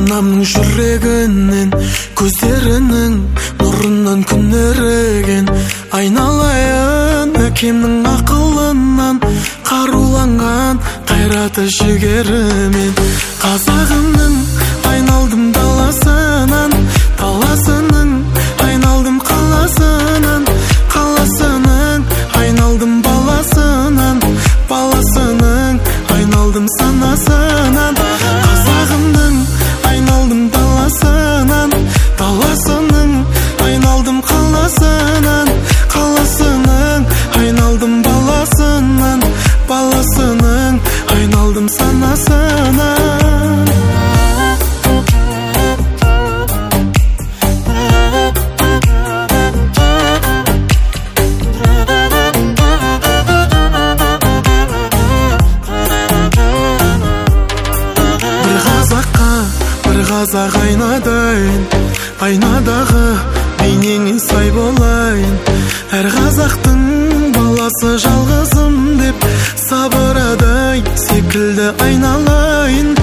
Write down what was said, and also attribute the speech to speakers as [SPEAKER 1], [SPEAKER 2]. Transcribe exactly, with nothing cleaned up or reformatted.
[SPEAKER 1] анамның жүрегінен, көздерінің нұрынан күн еріген. Айналайын әкемнің ақылынан, қаруланған қайраты жігерімен. Қазағымның айналдым даласынан, даласының айналдым қаласынан, қаласының айналдым баласынан, баласының айналдым санасынан. Қазағымның айналдым даласынан, даласының айналдым қаласынан, қаласының айналдым баласынан, баласының айналдым санасынан. Қазақ айнадайын, айнадағы бейнеңе сай болайын. Әр қазақтың баласы жалғызым деп, сабырадай секілді айналайын.